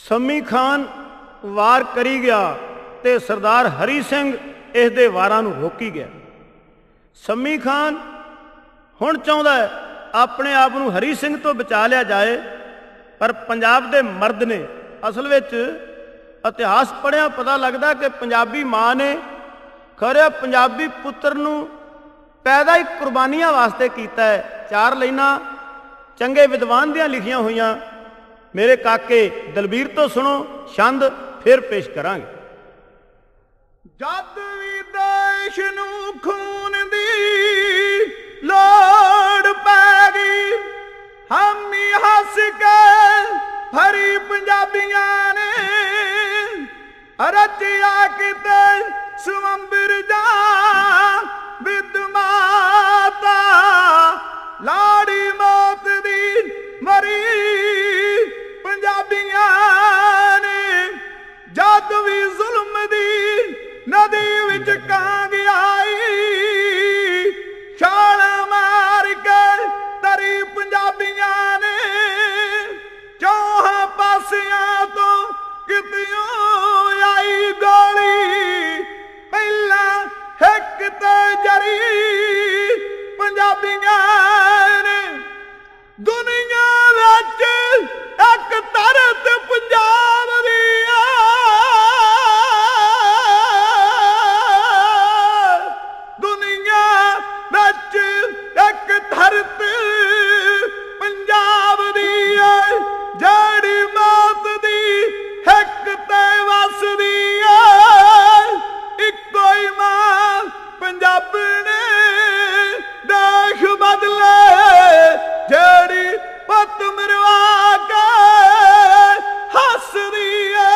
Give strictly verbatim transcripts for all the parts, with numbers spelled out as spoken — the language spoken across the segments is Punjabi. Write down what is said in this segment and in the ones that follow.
ਸੰਮੀ ਖਾਨ ਵਾਰ ਕਰੀ ਗਿਆ ਤੇ ਸਰਦਾਰ ਹਰੀ ਸਿੰਘ ਇਸ ਦੇ ਵਾਰਾਂ ਨੂੰ ਰੋਕੀ ਗਿਆ। ਸੰਮੀ ਖਾਨ ਹੁਣ ਚਾਹੁੰਦਾ ਹੈ ਆਪਣੇ ਆਪ ਨੂੰ ਹਰੀ ਸਿੰਘ ਤੋਂ ਬਚਾ ਲਿਆ ਜਾਏ, ਪਰ ਪੰਜਾਬ ਦੇ ਮਰਦ ਨੇ, ਅਸਲ ਵਿੱਚ ਇਤਿਹਾਸ ਪੜ੍ਹਿਆ ਪਤਾ ਲੱਗਦਾ ਕਿ ਪੰਜਾਬੀ ਮਾਂ ਨੇ ਖਰੇ ਪੰਜਾਬੀ ਪੁੱਤਰ ਨੂੰ ਪੈਦਾ ਹੀ ਕੁਰਬਾਨੀਆਂ ਵਾਸਤੇ ਕੀਤਾ ਹੈ। ਚਾਰ ਲਾਈਨਾਂ ਚੰਗੇ ਵਿਦਵਾਨ ਦੀਆਂ ਲਿਖੀਆਂ ਹੋਈਆਂ ਮੇਰੇ ਕਾਕੇ ਦਲਬੀਰ ਤੋਂ ਸੁਣੋ, ਛੰਦ ਫਿਰ ਪੇਸ਼ ਕਰਾਂਗੇ। ਜਦ ਵੀ ਦੇਸ਼ ਨੂੰ ਖੂਨ ਦੀ ਲੋੜ ਪੈ ਗਈ, ਹਾਮੀ ਹੱਸ ਕੇ ਭਰੀ ਪੰਜਾਬੀਆਂ ਨੇ ਰਚਿਆ ਕਿਤੇ ਸੁਅੰਬਰ ਜਾ ਵਿਦ ਮਾਤਾ, ਲਾੜੀ ਮੌਤ ਦੀ ਮਰੀ ਪੰਜਾਬੀਆਂ ਨੇ। ਜਦ ਵੀ ਜ਼ੁਲਮ ਦੀ ਨਦੀ ਵਿੱਚ ਕਾਂਗ ਆਈ, ਛਾਲ ਮਾਰ ਕੇ ਤਰੀ ਪੰਜਾਬੀਆਂ ਨੇ। ਚੌਹਾਂ ਪਾਸਿਆਂ ਤੋਂ ਕਿਤਿਓਂ ਆਈ ਗੋਲੀ, ਪਹਿਲਾਂ ਹਿੱਕ ਤੇ ਜਰੀ ਪੰਜਾਬੀਆਂ ਨੇ। ਦੁਨੀਆ ਵਿੱਚ ਇੱਕ ਧਰਤ ਪੰਜਾਬ ਦੀ ਆ, ਦੁਨੀਆ ਵਿੱਚ ਇੱਕ ਧਰਤ ਪੰਜਾਬ ਦੀ ਆ, ਜਿਹੜੀ ਮੌਤ ਦੀ ਹਿੱਕ ਤੇ ਵਸਦੀ ਆ। ਇੱਕੋ ਹੀ ਮਾਂ ਪੰਜਾਬ ਨੇ ਦੇਸ਼ ਬਦਲੇ, ਜਿਹੜੀ ਪੁੱਤ ਮਰਵਾ ਕੇ ਹੱਸਦੀ ਆ।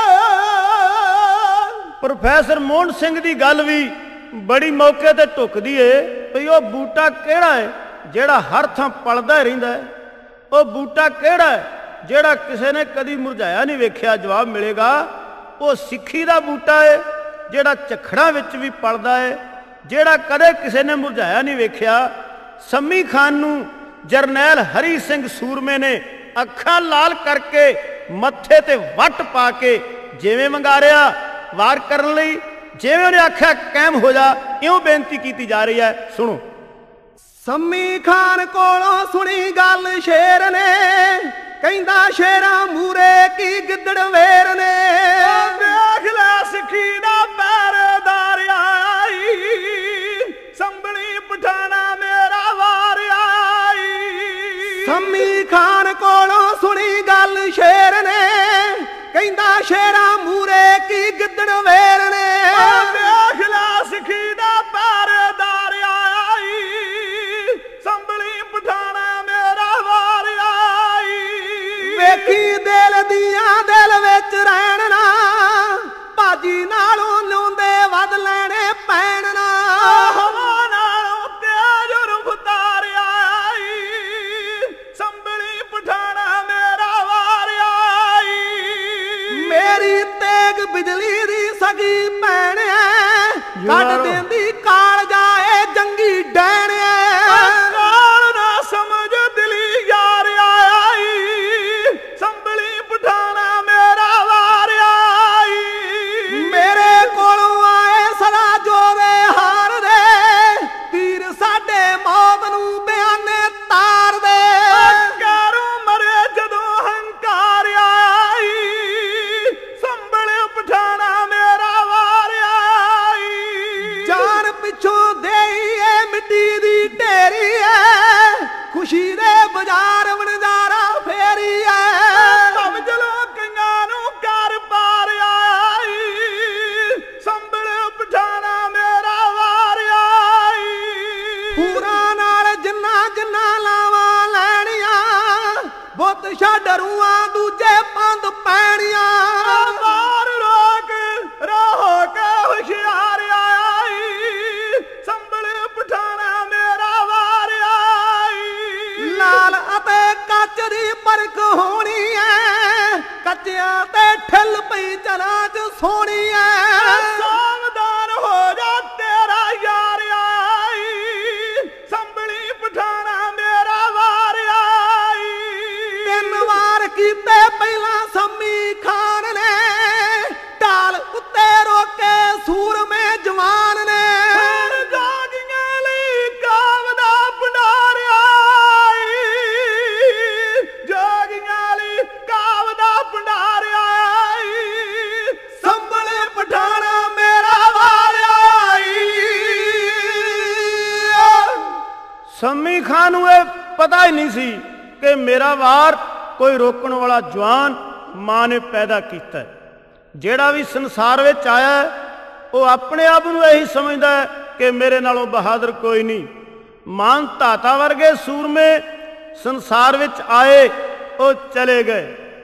ਪ੍ਰੋਫੈਸਰ ਮੋਹਨ ਸਿੰਘ ਦੀ ਗੱਲ ਵੀ ਬੜੀ ਮੌਕੇ ਤੇ ਢੁੱਕਦੀ ਏ ਵੀ ਉਹ ਬੂਟਾ ਕਿਹੜਾ ਹੈ ਜਿਹੜਾ ਹਰ ਥਾਂ ਪਲਦਾ ਰਹਿੰਦਾ ਹੈ। ਉਹ ਬੂਟਾ ਕਿਹੜਾ ਹੈ ਜਿਹੜਾ ਕਿਸੇ ਨੇ ਕਦੀ ਮੁਰਝਾਇਆ ਨਹੀਂ ਵੇਖਿਆ? ਜਵਾਬ ਮਿਲੇਗਾ ਉਹ ਸਿੱਖੀ ਦਾ ਬੂਟਾ ਹੈ ਜਿਹੜਾ ਝੱਖੜਾਂ ਵਿੱਚ ਵੀ ਪਲਦਾ ਹੈ, ਜਿਹੜਾ ਕਦੇ ਕਿਸੇ ਨੇ ਮੁਰਝਾਇਆ ਨਹੀਂ ਵੇਖਿਆ। ਸੰਮੀ ਖਾਨ ਨੂੰ ਜਰਨੈਲ ਹਰੀ ਸਿੰਘ ਸੂਰਮੇ ਨੇ ਅੱਖਾਂ ਲਾਲ ਕਰਕੇ ਮੱਥੇ ਤੇ ਵੱਟ ਪਾ ਕੇ ਜਿਵੇਂ ਵੰਗਾਰਿਆ ਵਾਰ ਕਰਨ ਲਈ, ਜਿਵੇਂ ਉਹਨੇ ਆਖਿਆ ਕਾਇਮ ਹੋ ਜਾ, ਇਉਂ ਬੇਨਤੀ ਕੀਤੀ ਜਾ ਰਹੀ ਹੈ। ਸੁਣੋ। ਸੰਮੀ ਖਾਨ ਕੋਲੋਂ ਸੁਣੀ ਗੱਲ ਸ਼ੇਰ ਨੇ, ਕਹਿੰਦਾ ਸ਼ੇਰਾਂ ਮੂਰੇ ਕੀ ਗਿੱਦੜ ਵੇਰ ਨੇ। ਦੇਖ ਲੈ ਸਿੱਖੀ ਦਾ ਪਹਿਰੇਦਾਰ ਆਈ, ਸੰਭਲੀ ਪਠਾਣਾ ਮੇਰਾ ਵਾਰ ਆਈ। ਸੰਮੀ ਖਾਨ ਕੋਲੋਂ ਸੁਣੀ ਗੱਲ ਸ਼ੇਰ ਨੇ, ਕਹਿੰਦਾ ਸ਼ੇਰਾਂ ਮੂਰੇ ਕੀ ਗਿੱਦੜ ਵੇਰ ਨੇ। ਦੇਖ ਲੈ ਸਿੱਖੀ ਦਾ ਪਹਿਰੇਦਾਰ ਆਈ, ਸੰਭਲੀ ਪਠਾਣਾ ਮੇਰਾ ਵਾਰ ਆਈ। ਵੇਖੀ ਦਿਲ ਦੀਆਂ ਦਿਲ ਵਿੱਚ ਰਹਿਣ ਨਾ, ਭਾਜੀ ਨਾਲੋਂ ਨਿਉਂਦੇ ਵੱਧ ਲੈਣੇ ਪੈਣ ਨਾ। ਹਵਾ ਨਾਲੋਂ ਤੇਜ਼ ਰਫ਼ਤਾਰ ਆਈ, ਸੰਭਲੀ ਪਠਾਣਾ ਮੇਰਾ ਵਾਰ ਆਈ। ਮੇਰੀ ਤੇਗ ਬਿਜਲੀ ਦੀ ਸਗੀ ਭੈਣ ਐ, ਕੱਢ ਦਿੰਦੀ ਕਾਲ ਜਾਏ ਜੰਗੀ ਡੈਣ ਐ। ਕਾਲ ਨਾ ਸਮਝ ਦਿਲੀ ਯਾਰ ਆਈ, ਸੰਭਲੀ ਪਠਾਣਾ ਮੇਰਾ ਵਾਰ ਆਈ। ਮੇਰੇ ਕੋਲੋਂ ਆਏ ਸਦਾ ਜੋਰੇ ਹਾਰ ਦੇ, ਤੀਰ ਸਾਡੇ ਮੌਤ ਨੂੰ ਬਿਆਨੇ ਤਾਰ ਦੇ। ਕਾਰੂ ਮਰੇ ਜਦੋਂ ਹੰਕਾਰ ਆਈ, ਸੰਭਲ ਪਠਾਣਾ ਮੇਰਾ ਵਾਰ ਆਈ। ਜਾਨ ਪਿੱਛੋਂ ਦੇਈਏ ਮਿੱਟੀ ਦੀ ਢੇਰੀ ਐ, ਖੁਸ਼ੀ ਦੇ ਬਾਜ਼ਾਰ ਵਣਜਾਰਾ ਫੇਰੀ ਐ। ਸਮਝ ਲੋ ਕਈਆਂ ਨੂੰ ਕਰ ਪਾਰ ਆਈ, ਸੰਭਲ ਪਠਾਣਾ ਮੇਰਾ ਵਾਰ ਆਈ। ਪੂਰਾ ਨਾਲ ਜਿੰਨਾ ਜਿੰਨਾ ਲਾਵਾਂ ਲੈਣੀਆਂ, ਬੁੱਤ ਛੱਡ ਰੂਆਂ ਦੂਜੇ ਪੰਧ ਪੈਣੀਆਂ। ਮਾਰ ਰੋਕ ਰੋ ਕੇ ਹੁਸ਼ਿਆਰ ਆਈ, ਸੰਭਲ ਪਠਾਣਾ ਮੇਰਾ ਵਾਰ ਆਈ। ਲਾਲ ਅਤੇ ਕੱਚ ਦੀ ਪਰਖ ਹੋਣੀ ਐ, ਕੱਚਿਆਂ ਤੇ ਠੱਲ ਪਈ ਚਲਾਂ ਚ ਸੋਹਣੀ ਐ। ਸਾਵਧਾਨ ਹੋ ਜਾ ਤੇਰਾ ਯਾਰ ਆਈ, ਸੰਭਲੀ ਪਠਾਣਾ ਮੇਰਾ ਵਾਰ ਆਈ। ਤਿੰਨ ਵਾਰ ਕੀਤੇ ਪਹਿਲਾਂ ਸੰਮੀ ਖਾਨ ਸੰਮੀ ਖਾਨ ਨੂੰ ਇਹ ਪਤਾ ਹੀ ਨਹੀਂ ਸੀ ਕਿ ਮੇਰਾ ਵਾਰ ਕੋਈ ਰੋਕਣ ਵਾਲਾ ਜਵਾਨ ਮਾਂ ਨੇ ਪੈਦਾ ਕੀਤਾ। ਜਿਹੜਾ ਵੀ ਸੰਸਾਰ ਵਿੱਚ ਆਇਆ ਉਹ ਆਪਣੇ ਆਪ ਨੂੰ ਇਹੀ ਸਮਝਦਾ ਹੈ ਕਿ ਮੇਰੇ ਨਾਲੋਂ ਬਹਾਦਰ ਕੋਈ ਨਹੀਂ। ਮਾਨ ਧਾਤਾ ਵਰਗੇ ਸੂਰਮੇ ਸੰਸਾਰ ਵਿੱਚ ਆਏ, ਉਹ ਚਲੇ ਗਏ।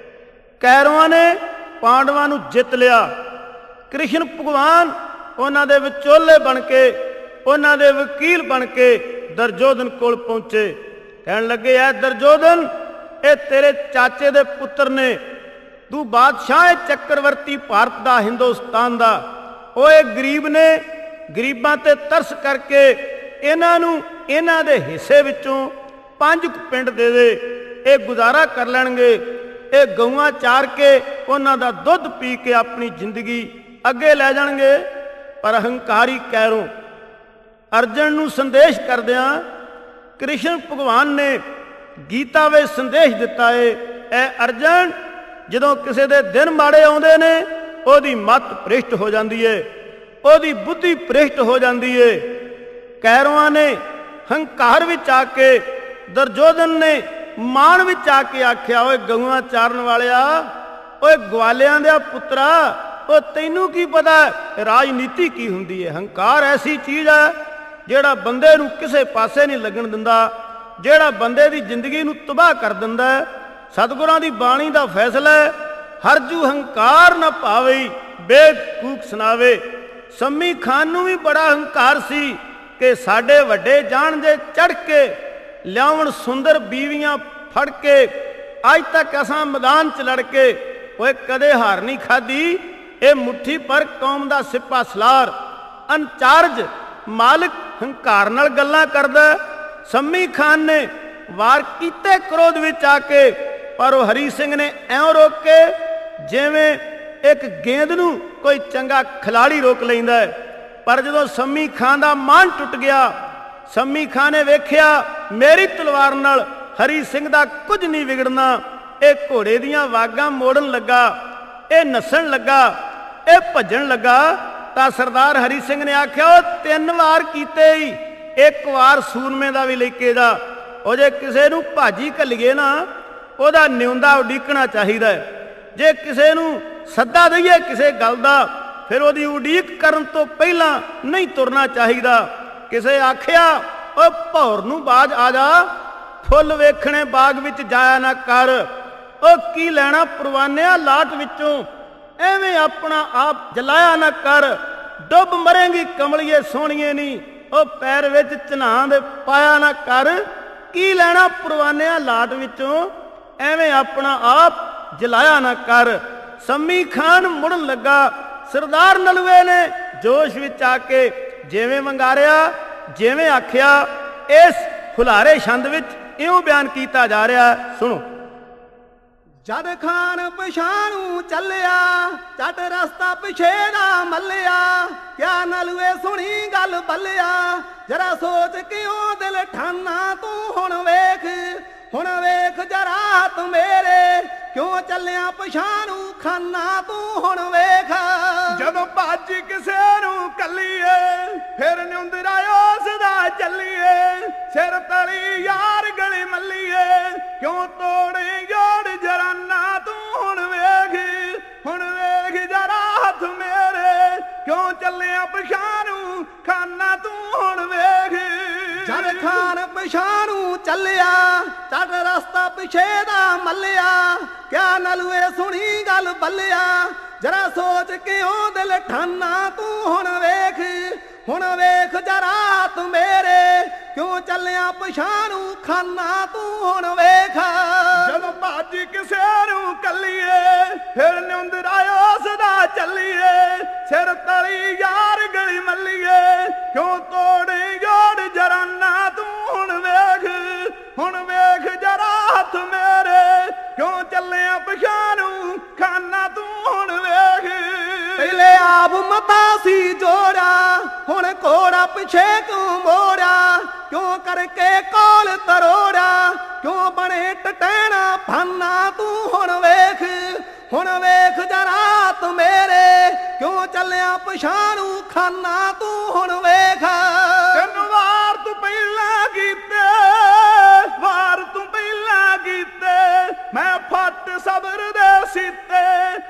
ਕੈਰਵਾਂ ਨੇ ਪਾਂਡਵਾਂ ਨੂੰ ਜਿੱਤ ਲਿਆ। ਕ੍ਰਿਸ਼ਨ ਭਗਵਾਨ ਉਹਨਾਂ ਦੇ ਵਿਚੋਲੇ ਬਣ ਕੇ, ਉਹਨਾਂ ਦੇ ਵਕੀਲ ਬਣ ਕੇ ਦੁਰਯੋਧਨ ਕੋਲ ਪਹੁੰਚੇ। ਕਹਿਣ ਲੱਗੇ, ਐ ਦੁਰਯੋਧਨ, ਇਹ ਤੇਰੇ ਚਾਚੇ ਦੇ ਪੁੱਤਰ ਨੇ, ਤੂੰ ਬਾਦਸ਼ਾਹ ਹੈ ਚੱਕਰਵਰਤੀ ਭਾਰਤ ਦਾ, ਹਿੰਦੁਸਤਾਨ ਦਾ। ਉਹ ਇਹ ਗਰੀਬ ਨੇ, ਗਰੀਬਾਂ ਤੇ ਤਰਸ ਕਰਕੇ ਇਹਨਾਂ ਨੂੰ ਇਹਨਾਂ ਦੇ ਹਿੱਸੇ ਵਿੱਚੋਂ ਪੰਜ ਕੁ ਪਿੰਡ ਦੇ ਦੇ, ਇਹ ਗੁਜ਼ਾਰਾ ਕਰ ਲੈਣਗੇ। ਇਹ ਗਊਆਂ ਚਾਰ ਕੇ ਉਹਨਾਂ ਦਾ ਦੁੱਧ ਪੀ ਕੇ ਆਪਣੀ ਜ਼ਿੰਦਗੀ ਅੱਗੇ ਲੈ ਜਾਣਗੇ। ਪਰ ਹੰਕਾਰੀ ਕੈਰੋਂ ਅਰਜਨ ਨੂੰ ਸੰਦੇਸ਼ ਕਰਦਿਆਂ ਕ੍ਰਿਸ਼ਨ ਭਗਵਾਨ ਨੇ ਗੀਤਾ ਵਿੱਚ ਸੰਦੇਸ਼ ਦਿੱਤਾ ਏ, ਐ ਅਰਜਨ, ਜਦੋਂ ਕਿਸੇ ਦੇ ਦਿਨ ਮਾੜੇ ਆਉਂਦੇ ਨੇ ਉਹਦੀ ਮੱਤ ਭ੍ਰਿਸ਼ਟ ਹੋ ਜਾਂਦੀ ਏ, ਉਹਦੀ ਬੁੱਧੀ ਭ੍ਰਿਸ਼ਟ ਹੋ ਜਾਂਦੀ ਏ। ਕੈਰਵਾਂ ਨੇ ਹੰਕਾਰ ਵਿੱਚ ਆ ਕੇ, ਦੁਰਯੋਧਨ ਨੇ ਮਾਣ ਵਿੱਚ ਆ ਕੇ ਆਖਿਆ, ਓਏ ਗਊਆਂ ਚਾਰਨ ਵਾਲਿਆ, ਓਏ ਗਵਾਲਿਆਂ ਦੇ ਪੁੱਤਰਾ, ਉਹ ਤੈਨੂੰ ਕੀ ਪਤਾ ਰਾਜਨੀਤੀ ਕੀ ਹੁੰਦੀ ਹੈ। ਹੰਕਾਰ ਐਸੀ ਚੀਜ਼ ਹੈ ਜਿਹੜਾ ਬੰਦੇ ਨੂੰ ਕਿਸੇ ਪਾਸੇ ਨਹੀਂ ਲੱਗਣ ਦਿੰਦਾ, ਜਿਹੜਾ ਬੰਦੇ ਦੀ ਜ਼ਿੰਦਗੀ ਨੂੰ ਤਬਾਹ ਕਰ ਦਿੰਦਾ ਹੈ। ਸਤਿਗੁਰਾਂ ਦੀ ਬਾਣੀ ਦਾ ਫੈਸਲਾ ਹੈ, ਹਰਜੂ ਹੰਕਾਰ ਨਾ ਭਾਵੇ, ਬੇਵਕੂਫ ਸੁਣਾਵੇ। ਸੰਮੀ ਖਾਨ ਨੂੰ ਵੀ ਬੜਾ ਹੰਕਾਰ ਸੀ ਕਿ ਸਾਡੇ ਵੱਡੇ ਜਾਣ ਜੇ ਚੜ੍ਹ ਕੇ ਲਿਆਉਣ ਸੁੰਦਰ ਬੀਵੀਆਂ ਫੜ ਕੇ, ਅੱਜ ਤੱਕ ਅਸਾਂ ਮੈਦਾਨ 'ਚ ਲੜ ਕੇ ਓਏ ਕਦੇ ਹਾਰ ਨਹੀਂ ਖਾਧੀ। ਇਹ ਮੁੱਠੀ ਪਰ ਕੌਮ ਦਾ ਸਿਪਾ ਸਲਾਰ ਅਨਚਾਰਜ ਮਾਲਕ ਹੰਕਾਰ ਨਾਲ ਗੱਲਾਂ ਕਰਦਾ। ਸੰਮੀ ਖਾਨ ਨੇ ਵਾਰ ਕੀਤੇ ਕ੍ਰੋਧ ਵਿੱਚ ਆ ਕੇ, ਪਰ ਉਹ ਹਰੀ ਸਿੰਘ ਨੇ ਐਉਂ ਰੋਕੇ ਜਿਵੇਂ ਇੱਕ ਗੇਂਦ ਨੂੰ ਕੋਈ ਚੰਗਾ ਖਿਲਾੜੀ ਰੋਕ ਲੈਂਦਾ ਹੈ। ਪਰ ਜਦੋਂ ਸੰਮੀ ਖਾਨ ਦਾ ਮਾਨ ਟੁੱਟ ਗਿਆ, ਸੰਮੀ ਖਾਨ ਨੇ ਵੇਖਿਆ ਮੇਰੀ ਤਲਵਾਰ ਨਾਲ ਹਰੀ ਸਿੰਘ ਦਾ ਕੁਝ ਨਹੀਂ ਵਿਗੜਨਾ। ਇਹ ਘੋੜੇ ਦੀਆਂ ਵਾਗਾਂ ਮੋੜਨ ਲੱਗਾ, ਇਹ ਨੱਸਣ ਲੱਗਾ, ਇਹ ਭੱਜਣ ਲੱਗਾ। ਤਾਂ ਸਰਦਾਰ ਹਰੀ ਸਿੰਘ ਨੇ ਆਖਿਆ, ਉਹ ਤਿੰਨ ਵਾਰ ਕੀਤੇ ਹੀ, ਇੱਕ ਵਾਰ ਸੂਰਮੇ ਦਾ ਵੀ ਲੈ ਕੇ ਜਾ। ਉਹ ਜੇ ਕਿਸੇ ਨੂੰ ਭਾਜੀ ਘੱਲੀਏ ਨਾ, ਉਹਦਾ ਨਿਉਂਦਾ ਉਡੀਕਣਾ ਚਾਹੀਦਾ ਹੈ। ਜੇ ਕਿਸੇ ਨੂੰ ਸੱਦਾ ਦਈਏ ਕਿਸੇ ਗੱਲ ਦਾ, ਫਿਰ ਉਹਦੀ ਉਡੀਕ ਕਰਨ ਤੋਂ ਪਹਿਲਾਂ ਨਹੀਂ ਤੁਰਨਾ ਚਾਹੀਦਾ। ਕਿਸੇ ਆਖਿਆ, ਉਹ ਭੌਰ ਨੂੰ ਬਾਜ ਆ ਜਾ, ਫੁੱਲ ਵੇਖਣੇ ਬਾਗ ਵਿੱਚ ਜਾਇਆ ਨਾ ਕਰ। ਉਹ ਕੀ ਲੈਣਾ ਪਰਵਾਨਿਆਂ ਲਾਟ ਵਿੱਚੋਂ, ਐਵੇਂ ਆਪਣਾ ਆਪ ਜਲਾਇਆ ਨਾ ਕਰ। ਡੁੱਬ ਮਰੇਂਗੀ ਕਮਲੀਏ ਸੋਹਣੀਏ ਨੀ, ਉਹ ਪੈਰ ਵਿੱਚ ਚਨਾਹ ਦੇ ਪਾਇਆ ਨਾ ਕਰ। ਕੀ ਲੈਣਾ ਪਰਵਾਨਿਆਂ ਲਾਟ ਵਿੱਚੋਂ, ਐਵੇਂ ਆਪਣਾ ਆਪ ਜਲਾਇਆ ਨਾ ਕਰ। ਸੰਮੀ ਖਾਨ ਮੁੜਨ ਲੱਗਾ। ਸਰਦਾਰ ਨਲੂਏ ਨੇ ਜੋਸ਼ ਵਿੱਚ ਆ ਕੇ ਜਿਵੇਂ ਵੰਗਾਰਿਆ, ਜਿਵੇਂ ਆਖਿਆ, ਇਸ ਹੁਲਾਰੇ ਛੰਦ ਵਿੱਚ ਇਉਂ ਬਿਆਨ ਕੀਤਾ ਜਾ ਰਿਹਾ, ਸੁਣੋ। ਜਦ ਖਾਨ ਪਛਾਣੂ ਚੱਲਿਆ, ਚੱਟ ਰਸਤਾ ਪਿਛੇ ਨਾ ਮੱਲਿਆ। ਕਿਆ ਨਲੂਏ ਸੁਣੀ ਗੱਲ ਬੱਲਿਆ, ਜਰਾ ਸੋਚ ਕਿਉਂ ਦਿਲ ਠਾਨਾ ਤੂੰ। ਹੁਣ ਵੇਖ, ਹੁਣ ਵੇਖ ਜਰਾ ਤੂੰ ਮੇਰੇ, ਕਿਉਂ ਚੱਲਿਆ ਪਛਾਣੂ ਖਾਨਾ ਤੂੰ। ਹੁਣ ਵੇਖ, ਜਦੋਂ ਭੱਜ ਕਿਸੇ ਨੂੰ ਕੱਲੀਏ, ਫਿਰ ਨਿਉਂਦਰਾ ਉਸ ਦਾ ਚੱਲੀਏ। ਸਿਰ ਤਲੀ ਯਾਰ ਗਲੀ ਮੱਲੀਏ, ਕਿਉਂ ਤੋੜੇ ਜੋੜ ਜਰਾਨਾ ਤੂੰ। ਹੁਣ ਵੇਖ, ਹੁਣ ਵੇਖ ਜਰਾ ਹੱਥ ਮੇਰੇ, ਕਿਉਂ ਚੱਲਿਆ ਪਛਾਣੂ ਖਾਨਾ ਤੂੰ। ਹੁਣ ਵੇਖ, ਜਦ ਖਾਨ ਪਛਾਣੂ ਚੱਲਿਆ, ਚੱਟ ਰਸਤਾ ਪਿਛੇ ਦਾ ਮੱਲਿਆ। ਕਿਆ ਨਲੂਏ ਸੁਣੀ ਗੱਲ ਬੱਲਿਆ, ਜਰਾ ਸੋਚ ਕਿਉਂ ਦਿਲ ਠਾਨਾ ਤੂੰ। ਹੁਣ ਵੇਖ, ਹੁਣ ਵੇਖ ਜਰਾ ਤੂੰ ਮੇਰੇ, ਕਿਉਂ ਚੱਲਿਆ ਪਛਾਣੂ ਖਾਨਾ ਤੂੰ। ਹੁਣ ਵੇਖ, ਜਦੋਂ ਭੱਜ ਕਿਸੇ ਨੂੰ ਕੱਲੀਏ, ਫਿਰ ਨਿਉਂਦਰਾ ਉਸ ਦਾ ਚੱਲੀਏ। ਸਿਰ ਤਲੀ ਯਾਰ ਗਲੀ ਮੱਲੀਏ, ਕਿਉਂ ਤੋੜੇ ਜੋੜ ਜਰਾਨਾ ਤੂੰ। ਹੁਣ ਵੇਖ, ਹੁਣ ਵੇਖ ਜਰਾ ਹੱਥ ਮੇਰੇ, ਕਿਉਂ ਚੱਲਿਆ ਪਛਾਣੂ ਖਾਨਾ ਤੂੰ। ਹੁਣ ਵੇਖ, ਪਹਿਲੇ ਆਪ ਮਤਾ ਸੀ ਜੋੜਾ, ਹੁਣ ਘੋੜਾ ਪਿਛੇ ਕਿਉਂ ਮੋੜਾ। ਕਿਉਂ ਕਰਕੇ ਕੋਲ ਤਰੋੜਾ, ਕਿਉਂ ਬਣੇ ਟਟੈਣਾ ਫਾਨਾ ਤੂੰ। ਹੁਣ ਵੇਖ, ਹੁਣ ਵੇਖ ਜਰਾ ਤੂੰ ਮੇਰੇ, ਕਿਉਂ ਚੱਲਿਆ ਪਛਾਣੂ ਖਾਨਾ ਤੂੰ। ਹੁਣ ਵੇਖ, ਤਿੰਨ ਵਾਰ ਤੂੰ ਪਹਿਲਾਂ ਕੀਤੇ,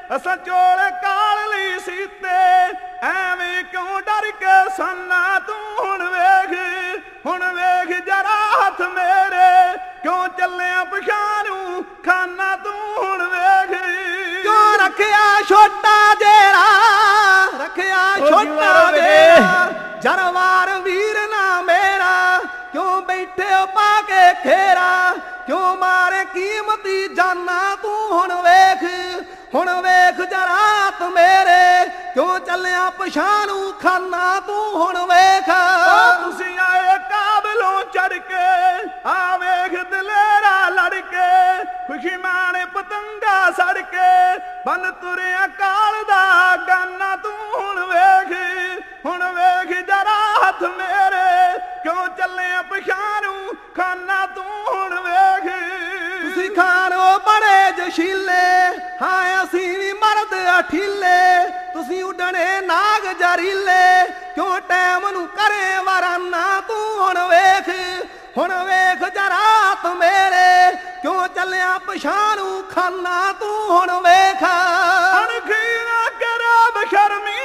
ਅਸਾਂ ਚੋਲੇ ਕਾਲ ਲਈ ਸੀਤੇ ਐਵੇਂ ਕਿਉਂ ਡਰ ਕੇ ਸਾਨਾ ਤੂੰ ਹੁਣ ਵੇਖ ਹੁਣ ਵੇਖ ਜਰਾ ਹੱਥ ਮੇਰੇ ਕਿਉਂ ਚੱਲਿਆ ਪਛਾਣੂ ਖਾਨਾ ਤੂੰ ਹੁਣ ਵੇਖ ਕਿਉਂ ਰੱਖਿਆ ਛੋਟਾ ਜੇਰਾ ਰੱਖਿਆ ਛੋਟਾ ਜੇਰਾ ਜਰਵਾਰ ਵੀਰ ਨਾ ਮੇਰਾ ਕਿਉਂ ਬੈਠੇ ਪਾ ਕੇ ਖੇਰਾ ਕਿਉਂ ਮਾਰੇ ਕੀਮਤੀ ਜਾਨਾ ਤੂੰ ਹੁਣ ਵੇਖ ਹੁਣ ਵੇਖ ਜਰਾ ਤ ਮੇਰੇ ਕਿਉਂ ਚੱਲਿਆ ਪਛਾਣੂ ਖਾਨਾ ਤੂੰ ਹੁਣ ਵੇਖ ਤੁਸੀਂ ਆਏ ਕਾਬਲੋਂ ਚੜ ਕੇ ਆ ਵੇਖ ਦਲੇਰਾ ਲੜ ਕੇ ਖੁਸ਼ੀ ਮਾਣੇ ਪਤੰਗਾ ਸੜ ਕੇ ਬੰਨ ਤੁਰਿਆ ਕਾਲ ਦਾ ਗਾਨਾ ਤੂੰ ਹੁਣ ਵੇਖ ਹੁਣ ਵੇਖ ਜਰਾ ਹੱਥ ਮੇਰੇ ਕਿਉਂ ਚੱਲਿਆ ਪਛਾਣੂ ਖਾਨਾ ਤੂੰ ਹੁਣ ਵੇਖ ਤੁਸੀਂ ਖਾਨੋ ਬੜੇ ਜਸ਼ੀਲੇ ਹਾਂ ਅਸੀਂ ਵੀ ਮਰਦ ਅਠੀਲੇ ਤੁਸੀਂ ਉੱਡਣੇ ਨਾਗ ਜ਼ਰੀਲੇ ਕਿਉਂ ਟਾਈਮ ਨੂੰ ਕਰੇ ਵਰਾਨਾ ਤੂੰ ਹੁਣ ਵੇਖ ਹੁਣ ਵੇਖ ਜਰਾ ਤ ਮੇਰੇ ਕਿਉਂ ਚੱਲਿਆ ਪਛਾਣੂ ਖਾਨਾ ਤੂੰ ਹੁਣ ਵੇਖ ਅਣਖੀ ਨਾ ਕਰੇ ਬਸ਼ਰਮੀ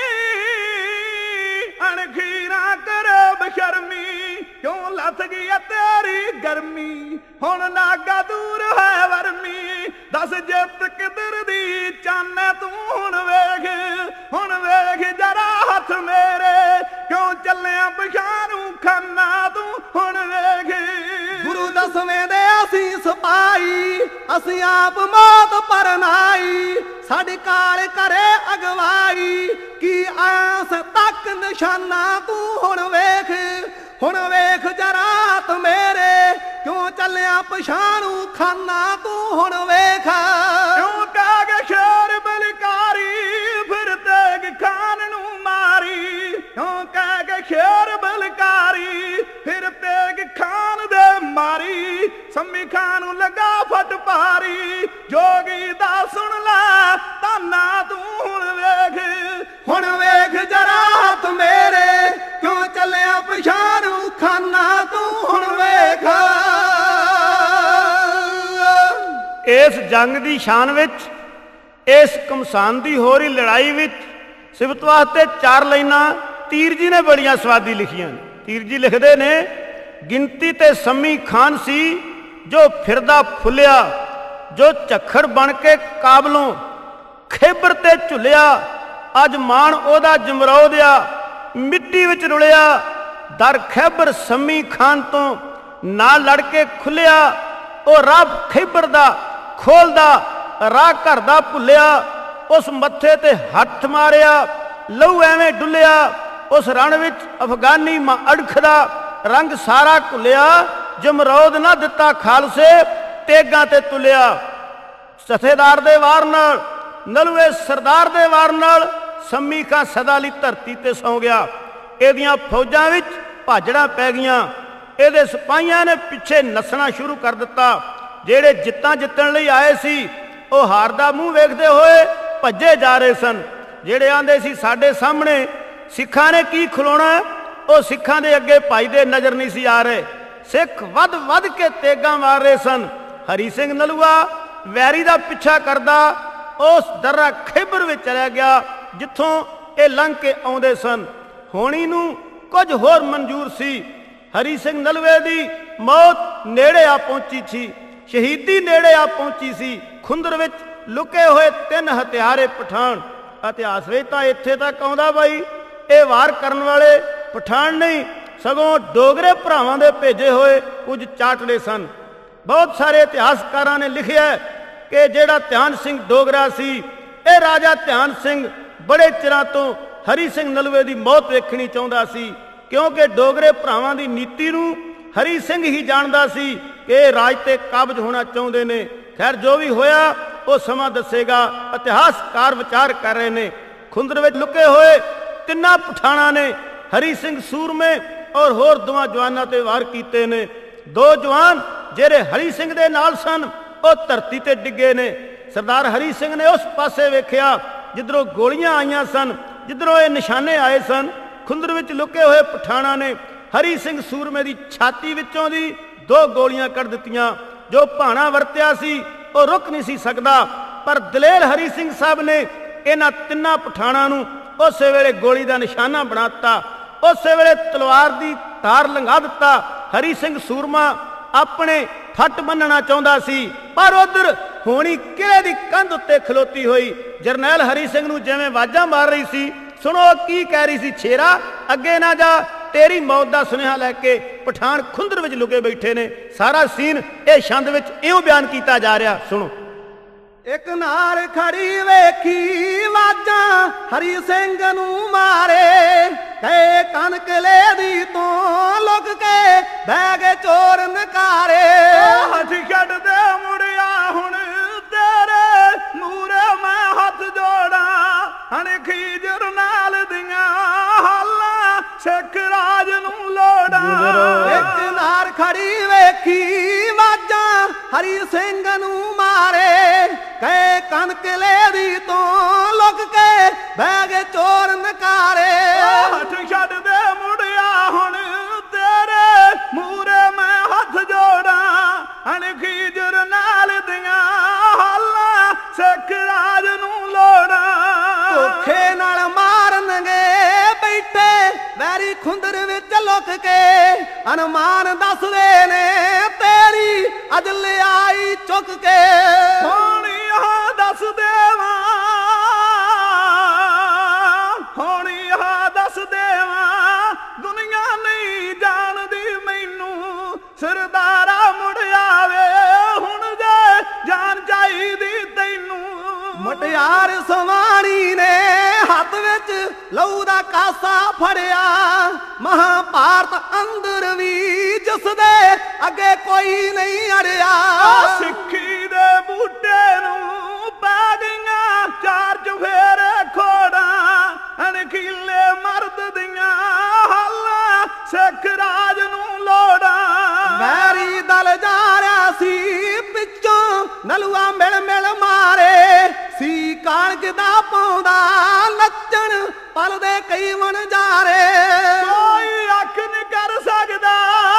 ਅਣਖੀ ਨਾ ਕਰੇ ਬਸ਼ਰਮੀ ਕਿਉਂ ਲੱਥ ਗਈ ਤੇਰੀ ਗਰਮੀ ਹੁਣ ਨਾਗਾ ਦੂਰ ਹੈ ਵਰਮੀ ਦੱਸ ਜਿੱਤ ਕਿਧਰ ਦੀ ਚਾਨੇ ਤੂੰ ਹੁਣ ਵੇਖ ਹੁਣ ਵੇਖ ਜਰਾ ਹੱਥ ਮੇਰੇ ਕਿਉਂ ਚੱਲਿਆ ਪਛਾਣੂ ਖਾਨਾ ਤੂੰ ਹੁਣ ਵੇਖ ਗੁਰੂ ਦਸਵੇਂ ਦੇ ਅਸੀਂ ਸਿਪਾਹੀ ਅਸੀਂ ਆਪ ਮੌਤ ਪਰਨਾਈ ਸਾਡੀ ਕਾਲ ਕਰੇ ਅਗਵਾਈ ਕੀ ਆਸ ਤੱਕ ਨਿਸ਼ਾਨਾ ਤੂੰ ਹੁਣ ਵੇਖ ਹੁਣ ਵੇਖ ਜਰਾ ਤ ਮੇਰੇ ਕਿਉਂ ਚੱਲਿਆ ਪਛਾਣੂ ਖਾਨਾ ਤੂੰ ਹੁਣ ਵੇਖ ਕਿਉਂ ਕਾਗ ਸ਼ੇਰ ਬਲਕਾਰੀ ਫਿਰ ਤੇਗ ਖਾਨ ਨੂੰ ਮਾਰੀ ਕਿਉਂ ਕਾਗ ਸ਼ੇਰ ਬਲਕਾਰੀ ਫਿਰ ਤੇਗ ਖਾਨ ਦੇ ਮਾਰੀ ਸੰਮੀ ਖਾਨ ਨੂੰ ਲਗਾ ਫਟ ਪਾਰੀ ਜੋਗੀ ਦਾ ਸੁਣ ਲੈ ਤਾਨਾ ਤੂੰ ਹੁਣ ਵੇਖ ਹੁਣ ਵੇਖ ਜਰਾ ਤ ਮੇਰੇ ਕਿਉਂ ਚੱਲਿਆ ਪਛਾਣੂ ਖਾਨਾ ਤੂੰ ਹੁਣ ਵੇਖ ਇਸ ਜੰਗ ਦੀ ਸ਼ਾਨ ਵਿੱਚ ਇਸ ਘਮਸਾਨ ਦੀ ਹੋ ਰਹੀ ਲੜਾਈ ਵਿੱਚ ਸਿਫਤ ਵਾਸਤੇ ਚਾਰ ਲਾਈਨਾਂ ਤੀਰ ਜੀ ਨੇ ਬੜੀਆਂ ਸਵਾਦੀ ਲਿਖੀਆਂ ਨੇ। ਤੀਰ ਜੀ ਲਿਖਦੇ ਨੇ ਗਿਣਤੀ ਤੇ ਸੰਮੀ ਖਾਨ ਸੀ ਜੋ ਫਿਰਦਾ ਫੁੱਲਿਆ ਜੋ ਝੱਖੜ ਬਣ ਕੇ ਕਾਬਲੋਂ ਖੇਬਰ ਤੇ ਝੁੱਲਿਆ ਅੱਜ ਮਾਣ ਉਹਦਾ ਜਮਰੌਦਿਆ ਮਿੱਟੀ ਵਿੱਚ ਰੁਲਿਆ ਦਰ ਖੈਬਰ ਸੰਮੀ ਖਾਨ ਤੋਂ ਨਾ ਲੜ ਕੇ ਖੁੱਲਿਆ ਉਹ ਰੱਬ ਖੈਬਰ ਦਾ ਖੋਲਦਾ ਰਾਹ ਘਰ ਦਾ ਭੁੱਲਿਆ ਉਸ ਮੱਥੇ ਤੇ ਹੱਥ ਮਾਰਿਆ ਲਹੂ ਐਵੇਂ ਡੁੱਲਿਆ ਉਸ ਰਣ ਵਿੱਚ ਅਫਗਾਨੀ ਮਾਂ ਅੜਖਦਾ ਰੰਗ ਸਾਰਾ ਘੁੱਲਿਆ ਜਮਰੌਦ ਨਾ ਦਿੱਤਾ ਖਾਲਸੇ ਤੇਗਾਂ ਤੇ ਤੁਲਿਆ ਸਥੇਦਾਰ ਦੇ ਵਾਰ ਨਾਲ ਨਲੂਏ ਸਰਦਾਰ ਦੇ ਵਾਰ ਨਾਲ ਸੰਮੀ ਖਾਂ ਸਦਾ ਲਈ ਧਰਤੀ ਤੇ ਸੌਂ ਗਿਆ। ਇਹਦੀਆਂ ਫੌਜਾਂ ਵਿੱਚ ਭਾਜੜਾਂ ਪੈ ਗਈਆਂ ਇਹਦੇ ਸਿਪਾਹੀਆਂ ਨੇ ਪਿੱਛੇ ਨੱਸਣਾ ਸ਼ੁਰੂ ਕਰ ਦਿੱਤਾ ਜਿਹੜੇ ਜਿੱਤਾਂ ਜਿੱਤਣ ਲਈ ਆਏ ਸੀ ਉਹ ਹਾਰ ਦਾ ਮੂੰਹ ਵੇਖਦੇ ਹੋਏ ਭੱਜੇ ਜਾ ਰਹੇ ਸਨ। ਜਿਹੜੇ ਆਂਦੇ ਸੀ ਸਾਡੇ ਸਾਹਮਣੇ ਸਿੱਖਾਂ ਨੇ ਕੀ ਖਲੋਣਾ ਉਹ ਸਿੱਖਾਂ ਦੇ ਅੱਗੇ ਭੱਜਦੇ ਨਜ਼ਰ ਨਹੀਂ ਸੀ ਆ ਰਹੇ। ਸਿੱਖ ਵੱਧ ਵੱਧ ਕੇ ਤੇਗਾਂ ਮਾਰ ਰਹੇ ਸਨ। ਹਰੀ ਸਿੰਘ ਨਲੂਆ ਵੈਰੀ ਦਾ ਪਿੱਛਾ ਕਰਦਾ ਉਸ ਦਰਾ ਖੈਬਰ ਵਿੱਚ ਚਲਿਆ ਗਿਆ ਜਿੱਥੋਂ ਇਹ ਲੰਘ ਕੇ ਆਉਂਦੇ ਸਨ। ਹੋਣੀ ਨੂੰ ਕੁਝ ਹੋਰ ਮਨਜ਼ੂਰ ਸੀ। ਹਰੀ ਸਿੰਘ ਨਲਵੇ ਦੀ ਮੌਤ ਨੇੜੇ ਆ ਪਹੁੰਚੀ ਸੀ ਸ਼ਹੀਦੀ ਨੇੜੇ ਆ ਪਹੁੰਚੀ ਸੀ। ਖੁੰਦਰ ਵਿੱਚ ਲੁਕੇ ਹੋਏ ਤਿੰਨ ਹਥਿਆਰੇ ਪਠਾਨ ਇਤਿਹਾਸ ਵਿੱਚ ਤਾਂ ਇੱਥੇ ਤੱਕ ਆਉਂਦਾ ਬਾਈ ਇਹ ਵਾਰ ਕਰਨ ਵਾਲੇ ਪਠਾਨ ਨਹੀਂ ਸਗੋਂ ਡੋਗਰੇ ਭਰਾਵਾਂ ਦੇ ਭੇਜੇ ਹੋਏ ਕੁਝ ਚਾਟੜੇ ਸਨ। ਬਹੁਤ ਸਾਰੇ ਇਤਿਹਾਸਕਾਰਾਂ ਨੇ ਲਿਖਿਆ ਕਿ ਜਿਹੜਾ ਧਿਆਨ ਸਿੰਘ ਡੋਗਰਾ ਸੀ ਇਹ ਰਾਜਾ ਧਿਆਨ ਸਿੰਘ ਬੜੇ ਚਿਰਾਂ ਤੋਂ ਹਰੀ ਸਿੰਘ ਨਲਵੇ ਦੀ ਮੌਤ ਵੇਖਣੀ ਚਾਹੁੰਦਾ ਸੀ ਕਿਉਂਕਿ ਡੋਗਰੇ ਭਰਾਵਾਂ ਦੀ ਨੀਤੀ ਨੂੰ ਹਰੀ ਸਿੰਘ ਹੀ ਜਾਣਦਾ ਸੀ ਕਿ ਇਹ ਰਾਜ ਤੇ ਕਾਬਜ ਹੋਣਾ ਚਾਹੁੰਦੇ ਨੇ। ਖੈਰ ਜੋ ਵੀ ਹੋਇਆ ਉਹ ਸਮਾਂ ਦੱਸੇਗਾ। ਇਤਿਹਾਸਕਾਰ ਵਿਚਾਰ ਕਰ ਰਹੇ ਨੇ ਖੁੰਦਰ ਵਿੱਚ ਲੁਕੇ ਹੋਏ ਤਿੰਨਾਂ ਪਠਾਣਾਂ ਨੇ ਹਰੀ ਸਿੰਘ ਸੂਰਮੇ ਔਰ ਹੋਰ ਦੋਵਾਂ ਜਵਾਨਾਂ ਤੇ ਵਾਰ ਕੀਤੇ ਨੇ। ਦੋ ਜਵਾਨ ਜਿਹੜੇ ਹਰੀ ਸਿੰਘ ਦੇ ਨਾਲ ਸਨ ਉਹ ਧਰਤੀ ਤੇ ਡਿੱਗੇ ਨੇ। ਸਰਦਾਰ ਹਰੀ ਸਿੰਘ ਨੇ ਉਸ ਪਾਸੇ ਵੇਖਿਆ ਜਿੱਧਰੋਂ ਗੋਲੀਆਂ ਆਈਆਂ ਸਨ ਜਿੱਧਰੋਂ ਇਹ ਨਿਸ਼ਾਨੇ ਆਏ ਸਨ। ਖੁੰਦਰ ਵਿੱਚ ਲੁਕੇ ਹੋਏ ਪਠਾਣਾਂ ਨੇ ਹਰੀ ਸਿੰਘ ਸੂਰਮੇ ਦੀ ਛਾਤੀ ਵਿੱਚੋਂ ਦੀ ਦੋ ਗੋਲੀਆਂ ਕੱਢ ਦਿੱਤੀਆਂ। ਜੋ ਭਾਣਾ ਵਰਤਿਆ ਸੀ ਉਹ ਰੁਕ ਨਹੀਂ ਸੀ ਸਕਦਾ। ਪਰ ਦਲੇਰ ਹਰੀ ਸਿੰਘ ਸਾਹਿਬ ਨੇ ਇਹਨਾਂ ਤਿੰਨਾਂ ਪਠਾਣਾਂ ਨੂੰ ਉਸੇ ਵੇਲੇ ਗੋਲੀ ਦਾ ਨਿਸ਼ਾਨਾ ਬਣਾ ਦਿੱਤਾ। ਉਸੇ ਵੇਲੇ ਤਲਵਾਰ ਦੀ ਧਾਰ ਲੰਘਾ ਦਿੱਤਾ। ਹਰੀ ਸਿੰਘ ਸੂਰਮਾ ਆਪਣੇ ਫੱਟ ਬੰਨਣਾ ਚਾਹੁੰਦਾ ਸੀ, ਪਰ ਉਧਰ ਹੋਣੀ ਕਿਲੇ ਦੀ ਕੰਧ ਉੱਤੇ ਖਲੋਤੀ ਹੋਈ ਜਰਨੈਲ ਹਰੀ ਸਿੰਘ ਨੂੰ ਜਿਵੇਂ ਆਵਾਜ਼ਾਂ ਮਾਰ ਰਹੀ ਸੀ। ਸੁਣੋ ਕੀ ਕਹਿ ਰਹੀ ਸੀ, ਛੇਰਾ ਅੱਗੇ ਨਾ ਜਾ, ਤੇਰੀ ਮੌਤ ਦਾ ਸੁਨੇਹਾ ਲੈ ਕੇ ਪਠਾਨ ਖੁੰਦਰ ਵਿੱਚ ਲੁਕੇ ਬੈਠੇ ਨੇ। ਸਾਰਾ ਸੀਨ ਇਹ ਛੰਦ ਵਿੱਚ ਇਉਂ ਬਿਆਨ ਕੀਤਾ ਜਾ ਰਿਹਾ, ਸੁਣੋ। ਇੱਕ ਨਾਰ ਖੜੀ ਵੇਖੀ ਵਾਜਾਂ ਹਰੀ ਸਿੰਘ ਨੂੰ ਮਾਰੇ, ਕਹੇ ਕਣਕ ਲੈਦੀ ਤੋਂ ਲੁਕ ਕੇ ਬਹਿ ਗਏ ਚੋਰ ਨਕਾਰੇ। ਹੱਥ ਛੱਡ ਦੇ ਮੁੜਿਆ ਹੁਣ ਤੇਰੇ ਮੂਰੇ ਮੈਂ ਹੱਥ ਜੋੜਾਂ, ਹਣ ਖੀਜਰ ਨਾਲ ਦੀਆਂ ਹਾਲਾਂ ਸਿੱਖ ਰਾਜ ਨੂੰ ਲੋੜਾਂ। ਇੱਕ ਨਾਰ ਖੜੀ ਵੇਖੀ ਵਾਜਾਂ ਹਰੀ ਸਿੰਘ ਨੂੰ ਮਾਰੇ, ਕਹੇ ਕਣਕ ਲੈਦੀ ਤੋਂ ਲੁਕ ਕੇ ਬਹਿ ਗਏ ਚੋਰ ਨਕਾਰੇ। ਹੱਥ ਛੱਡ ਦੇ ਮੁੜਿਆ ਹੁਣ ਤੇਰੇ ਮੂਰੇ ਮੈਂ ਹੱਥ ਜੋੜਾਂ, ਹਣ ਖੀਜਰ ਨਾਲ ਦੀਆਂ ਹਾਲਾਂ ਸਿੱਖ ਰਾਜ ਨੂੰ ਲੋੜਾਂ। ਧੋਖੇ ਨਾਲ ਮਾਰਨਗੇ ਬੈਠੇ ਵੈਰੀ ਖੁੰਦਰ ਵਿੱਚ ਲੁਕ ਕੇ, ਅਨੁਮਾਨ ਦੱਸਦੇ ਨੇ ਤੇਰੀ ਅਜ ਲਿਆਈ ਚੁੱਕ ਕੇ। ਹੋਣੀਆਂ ਦੱਸ ਦੇਵਾਂ ਹੋਣੀਆਂ ਦੱਸ ਦੇਵਾਂ ਦੁਨੀਆ ਨਹੀਂ ਜਾਣਦੀ ਮੈਨੂੰ, ਸਰਦਾਰਾ ਮੁੜ ਆਵੇ ਹੁਣ ਜੇ ਜਾਨ ਚਾਹੀਦੀ ਤੈਨੂੰ। ਮਟਿਆਰ ਸਵਾਣੀ ਨੇ ਹੱਥ ਵਿੱਚ ਲਹੂ ਦਾ ਕਾਸਾ ਫੜਿਆ, ਮਹਾਭਾਰਤ ਅੰਦਰ ਵੀ ਜਿਸ ਦੇ ਅੱਗੇ ਕੋਈ ਨਹੀਂ ਅੜਿਆ। ਸਿੱਖੀ ਦੇ ਬੂਟੇ ਨੂੰ ਪੈ ਗਈਆਂ ਚਾਰ ਚੁਫੇਰੇ ਖੋੜਾਂ, ਅਣਖੀਲੇ ਮਰਦ ਦੀਆਂ ਹਾਲਾਂ ਸਿੱਖ ਰਾਜ ਨੂੰ ਲੋੜਾਂ। ਵੈਰੀ ਦਲ ਜਾ ਰਿਹਾ ਸੀ ਪਿੱਛੋਂ ਨਲੂਆ ਮਿਲ ਮਿਲ ਮਾਰੇ, ਸੀ ਕਾਲਜ ਦਾ ਪਾਉਂਦਾ ਨੱਚਣ ਪਲ ਦੇ ਕਈ ਵਣਜਾਰੇ। ਕੋਈ ਅੱਖ ਨਹੀਂ ਕਰ ਸਕਦਾ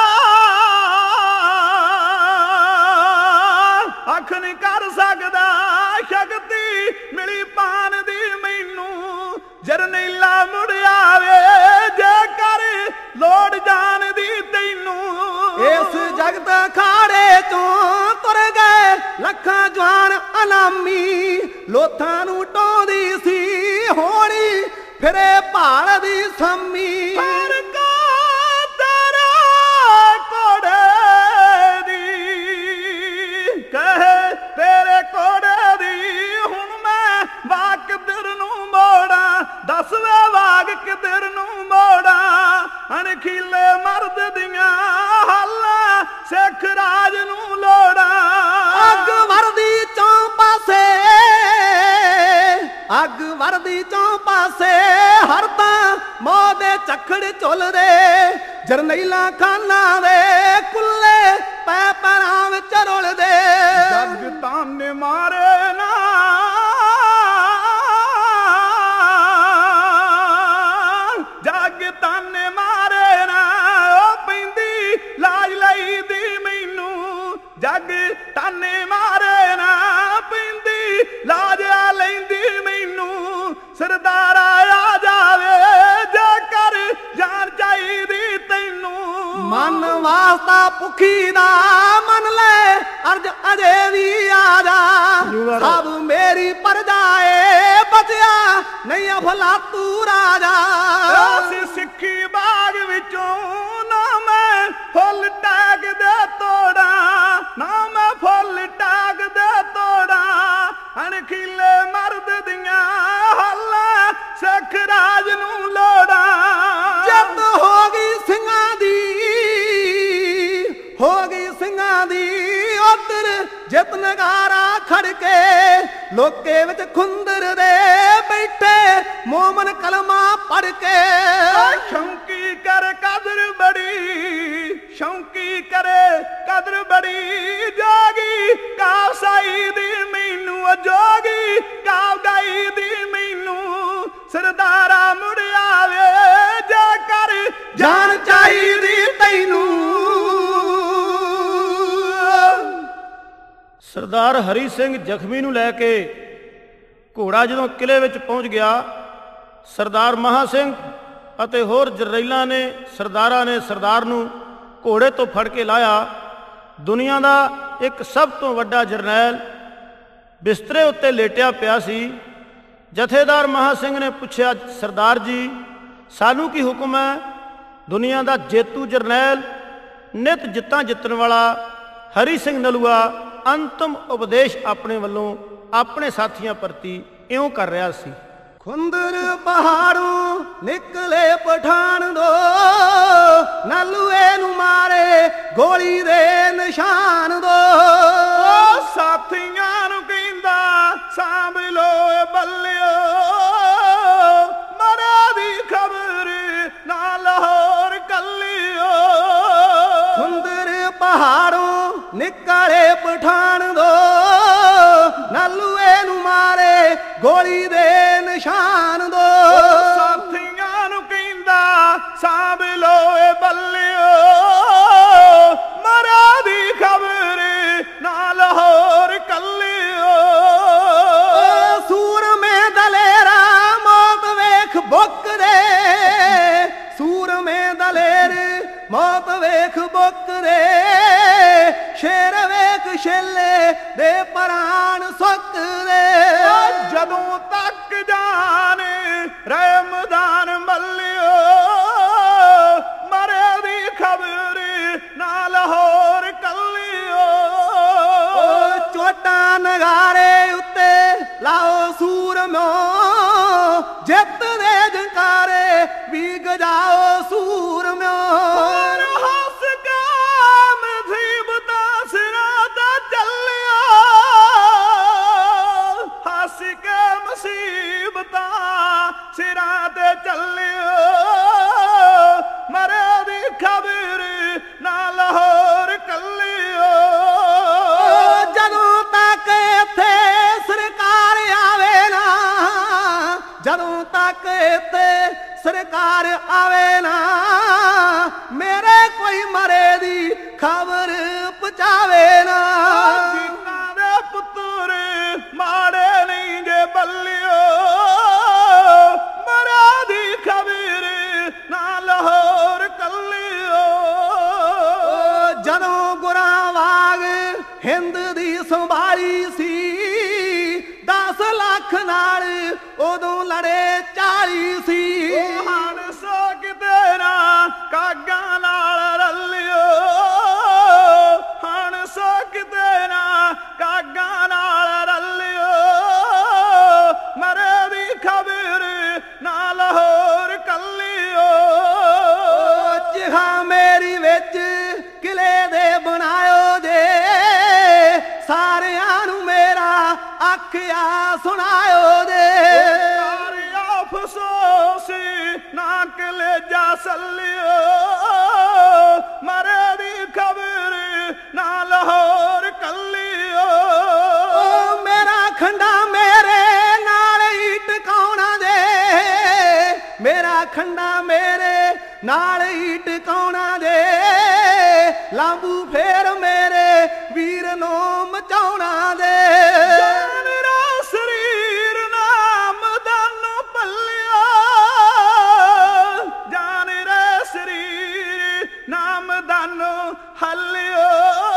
ਅੱਖ ਨਹੀਂ ਕਰ ਸਕਦਾ ਸ਼ਕਤੀ ਮਿਲੀ ਪਾਨ ਦੀ ਮੈਨੂੰ, ਜਰਨੈਲਾ ਮੁੜ ਆਵੇ ਜੇ ਕਰ ਲੋੜ ਜਾਣ ਦੀ ਤੈਨੂੰ। ਇਸ ਜਗਤ ਖਾੜੇ ਚੋਂ ਤੁਰ ਗਏ ਲੱਖਾਂ ਜਵਾਨ ਅਨਾਮੀ, ਲੋਥਾਂ ਨੂੰ ਟੋਂਦੀ ਸੀ ਹੋਣੀ ਫਿਰੇ ਭਾਲ ਦੀ ਸੰਮੀ। ਪਰ ਕਾ ਤੇਰਾ ਕੋੜੇ ਦੀ ਕਹੇ ਤੇਰੇ ਕੋੜੇ ਦੀ, ਹੁਣ ਮੈਂ ਵਾਗ ਕਿੱਧਰ ਨੂੰ ਮੋੜਾਂ, ਦੱਸ ਵੇ ਵਾਗ ਕਿੱਧਰ ਨੂੰ ਮੋੜਾਂ। ਅਣਖੀਲੇ ਮਰਦ ਦੀਆਂ ਹਾਲਾਂ ਸਿੱਖ ਰਾਜ ਨੂੰ ਲੋੜਾਂ। ਅੱਗ ਵਰਦੀ ਚੋਂ ਪਾਸੇ ਅੱਗ ਵਰਦੀ ਚੋਂ ਪਾਸੇ ਹਰਦਾ ਮੌਤ ਦੇ ਝੱਖੜ ਝੁੱਲਦੇ, ਜਰਨੈਲਾਂ ਖਾਨਾਂ ਦੇ ਕੁੱਲੇ ਪੈ ਪੈਰਾਂ ਵਿੱਚ ਰੁਲਦੇ। ਜੱਗ ਤਾਨੇ ਮਾਰੇ ਨਾ ਜੱਗ ਤਾਨੇ ਮਾਰੇ ਨਾ, ਉਹ ਪੈਂਦੀ ਲਾਜ ਲਈ ਦੀ ਮੈਨੂੰ। ਜੱਗ ਤਾਨੇ ਮਾਰੇ ਨਾ ਪੈਂਦੀ ਲਾਜ ਲੈਂਦੀ ਮੈਨੂੰ, ਸਰਦਾਰਾ ਆ ਜਾਵੇ ਜੇ ਕਰ ਜਾਨ ਚਾਹੀਦੀ ਤੈਨੂੰ। ਮਨ ਵਾਸਤਾ ਭੁੱਖੀ ਦਾ ਮੰਨ ਲੈ ਅਰਜ ਅਜੇ ਵੀ ਆ ਜਾ, ਸਭ ਮੇਰੀ ਪਰਜਾਏ ਬਚਿਆ ਨਹੀਂ ਅਫਲਾਤੂ ਰਾਜਾ। ਅਸੀਂ ਸਿੱਖੀ ਬਾਗ ਵਿੱਚੋਂ ਨਾ ਮੈਂ ਫੁੱਲ ਟਾਗ ਦੇ ਤੋੜਾਂ, ਨਾ ਮੈਂ ਫੁੱਲ ਟਾਗ ਦੇ ਤੋੜਾਂ। ਅਣਖੀਲੇ ਮਰਦ ਦੀਆਂ ਹਾਲਾਂ ਸਿੱਖ ਰਾਜ ਨੂੰ ਲੋੜਾਂ। ਜਿੱਤ ਹੋ ਗਈ ਸਿੰਘਾਂ ਦੀ ਹੋ ਗਈ ਸਿੰਘਾਂ ਦੀ ਉਧਰ ਜਿੱਤ ਨਗਾਰਾ ਖੜਕੇ, ਲੋਕੇ ਵਿੱਚ ਖੁੰਦਰ ਦੇ ਬੈਠੇ ਮੋਮਨ ਕਲਮਾ ਪੜ ਕੇ। ਸ਼ੌਂਕੀ ਕਰ ਕਦਰ ਬੜੀ ਸ਼ੌਂਕੀ ਕਰੇ ਕਦਰ ਬੜੀ, ਜੋਗੀ ਕਾਵ ਸਾਈ ਦੀ ਮੈਨੂੰ, ਜੋਗੀ ਕਾਵ ਗਾਈ ਦੀ ਮੈਨੂੰ। ਸਰਦਾਰਾ ਮੁੜ ਆਵੇ ਜੇ ਕਰ ਜਾਨ ਚਾਹੀਦੀ ਤੈਨੂੰ। ਸਰਦਾਰ ਸਰਦਾਰ ਹਰੀ ਸਿੰਘ ਜ਼ਖਮੀ ਨੂੰ ਲੈ ਕੇ ਘੋੜਾ ਜਦੋਂ ਕਿਲੇ ਵਿੱਚ ਪਹੁੰਚ ਗਿਆ, ਸਰਦਾਰ ਮਹਾਂ ਸਿੰਘ ਅਤੇ ਹੋਰ ਜਰਨੈਲਾਂ ਨੇ ਸਰਦਾਰਾਂ ਨੇ ਸਰਦਾਰ ਨੂੰ ਘੋੜੇ ਤੋਂ ਫੜ ਕੇ ਲਾਇਆ। ਦੁਨੀਆ ਦਾ ਇੱਕ ਸਭ ਤੋਂ ਵੱਡਾ ਜਰਨੈਲ ਬਿਸਤਰੇ ਉੱਤੇ ਲੇਟਿਆ ਪਿਆ ਸੀ। ਜਥੇਦਾਰ ਮਹਾਂ ਸਿੰਘ ਨੇ ਪੁੱਛਿਆ, ਸਰਦਾਰ ਜੀ ਸਾਨੂੰ ਕੀ ਹੁਕਮ ਹੈ? ਦੁਨੀਆ ਦਾ ਜੇਤੂ ਜਰਨੈਲ, ਨਿਤ ਜਿੱਤਾਂ ਜਿੱਤਣ ਵਾਲਾ ਹਰੀ ਸਿੰਘ ਨਲੂਆ ਅੰਤਮ ਉਪਦੇਸ਼ ਆਪਣੇ ਵੱਲੋਂ ਆਪਣੇ ਸਾਥੀਆਂ ਪ੍ਰਤੀ ਇਉਂ ਕਰ ਰਿਹਾ ਸੀ। ਖੁੰਦਰ ਪਹਾੜੋਂ ਨਿਕਲੇ ਪਠਾਨ ਦੋ, ਨਲੂਏ ਨੂੰ ਮਾਰੇ ਗੋਲੀ ਦੇ ਨਿਸ਼ਾਨ ਦੋ। ਸਾਥੀਆਂ ਨੂੰ ਕਹਿੰਦਾ ਸਾਂਭ ਲੋ ਬੱਲਿਓ, ਮਰੇ ਦੀ ਖਬਰ ਨਾ ਲਾਹੌਰ ਕੱਲਿਓ। ਖੁੰਦਰ ਪਹਾੜੋਂ ਨਿਕਲੇ ਪਠਾਨ ਦੋ, ਨਲੂਏ ਨੂੰ ਮਾਰੇ ਗੋਲੀ ਦੇ ਨਿਸ਼ਾਨ ਦੋ। ਸਾਥੀਆਂ ਨੂੰ ਕਹਿੰਦਾ ਸਾਂਭ ਲੋ ਬੱਲਿਓ, ਮਰੇ ਦੀ ਖਬਰ ਨਾ ਲਾਹੌਰ ਕੱਲਿਓ। ਸੂਰਮੇ ਦਲੇਰਾ ਮੌਤ ਵੇਖ ਬੁੱਕਦੇ, ਸੂਰਮੇ ਦਲੇਰ ਮੌਤ ਵੇਖ ਬੁੱਕਦੇ। ਸ਼ੇਰ ਵੇਖ ਛੇਲੇ ਦੇ ਪ੍ਰਾਣ ਸੁੱਕਦੇ। ਜਦੋਂ ਤੱਕ ਜਾਨ ਰਹਿ ਮੈਦਾਨ ਮੱਲਿਓ, ਮਰੇ ਦੀ ਖਬਰ ਨਾ ਲਾਹੌਰ ਕੱਲਿਓ। ਚੋਟਾਂ ਨਗਾਰੇ ਉੱਤੇ ਲਾਓ ਸੂਰਮਿਓ, ਜਿੱਤ ਦੇ ਜੰਕਾਰੇ ਵੀ ਗਜਾਓ ਸੂਰਮਿਓ। ਹੱਸ ਕੇ ਮੁਸੀਬਤਾਂ ਸਿਰਾਂ ਤੇ ਚੱਲਿਓ, ਹੱਸ ਕੇ ਮੁਸੀਬਤਾਂ ਸਿਰਾਂ ਤੇ ਚੱਲਿਓ। ਮਰੇ ਦੀ ਖਬਰ ਨਾ ਲਾਹੌਰ ਕੱਲਿਓ। ਜਦੋਂ ਤੱਕ ਇੱਥੇ ਸਰਕਾਰ ਆਵੇ ਨਾ, ਜਦੋਂ ਤੱਕ ਇੱਥੇ ਸਰਕਾਰ ਆਵੇ ਨਾ, ਮੇਰੇ ਕੋਈ ਮਰੇ ਦੀ ਖਬਰ ਪਹੁੰਚਾਵੇ ਨਾ। ਜਿਨ੍ਹਾਂ ਦੇ ਪੁੱਤਰ ਮਾੜੇ ਨਹੀਂ ਜੇ ਬੱਲਿਓ, ਮਰੇ ਦੀ ਖਬਰ ਨਾ ਲਾਹੌਰ ਕੱਲਿਓ। ਜਦੋਂ ਗੁਰਾਂ ਵਾਂਗ ਹਿੰਦ ਦੀ ਸੰਭਾਲੀ ਸੀ, ਦਸ ਲੱਖ ਨਾਲ ਉਦੋਂ ਲੜੇ ਚਾਲੀ ਸੀ। ਹਣ ਸੋ ਕਿਤੇ ਨਾ ਕਾਗਾਂ ਨਾਲ ਰਲਿਓ, ਹਣ ਸੋ ਕਿਤੇ ਨਾ ਕਾਗਾਂ ਨਾਲ ਰਲਿਓ। ਮਰੇ ਦੀ ਖਬਰ ਨਾ ਲਾਹੌਰ ਕੱਲਿਓ। ਜਿਹਾ ਮੇਰੀ ਵਿੱਚ ਕਿਲੇ ਦੇ ਬਣਾਇਓ ਜੇ, ਸਾਰਿਆਂ ਨੂੰ ਮੇਰਾ ਆਖਿਆ ਸੁਣਾਇਓ ਜੇ। ਅਫਸੋਸ ਨਾ ਕਲੇਜਾ ਸੱਲਿਓ, ਮਰੇ ਦੀ ਖਬਰ ਨਾ ਲਾਹੌਰ ਕੱਲਿਓ। ਮੇਰਾ ਖੰਡਾ ਮੇਰੇ ਨਾਲ ਹੀ ਟਿਕਾਉਣਾ ਦੇ, ਮੇਰਾ ਖੰਡਾ ਮੇਰੇ ਨਾਲ ਹੀ ਟਿਕਾਉਣਾ ਦੇ। ਲਾਂਬੂ ਫੇਰ ਮੇਰੇ ਵੀਰ ਨੂੰ ਮਚਾਉਣਾ ਦੇ। ਮੇਰਾ ਸਰੀਰ ਨਾਮ ਦਾਨੋ ਪੱਲਿਓ, ਜਾਨ ਰੇ ਸਰੀਰ ਨਾਮ ਦਾਨੋ ਹੱਲਿਓ।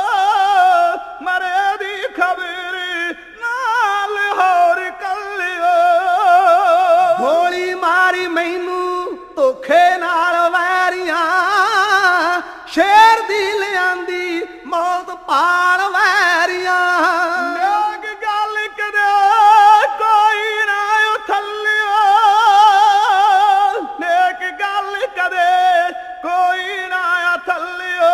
ਮਰੇ ਦੀ ਖਬਰ ਨਾਲ ਹੋਰ ਕੱਲਿਓ। ਗੋਲੀ ਮਾਰੀ ਮੈਨੂੰ ਧੋਖੇ ਨਾਲ ਵੈਰੀਆਂ, ਸ਼ੇਰ ਦੀ ਲਿਆਂਦੀ ਮੌਤ ਪਾਲ ਵੈਰੀਆਂ। ਲੋਕ ਗੱਲ ਕਦੇ ਕੋਈ ਨਾ ਉਥੱਲਿਓ, ਨੇਕ ਗੱਲ ਕਦੇ ਕੋਈ ਨਾ ਉਥੱਲਿਓ।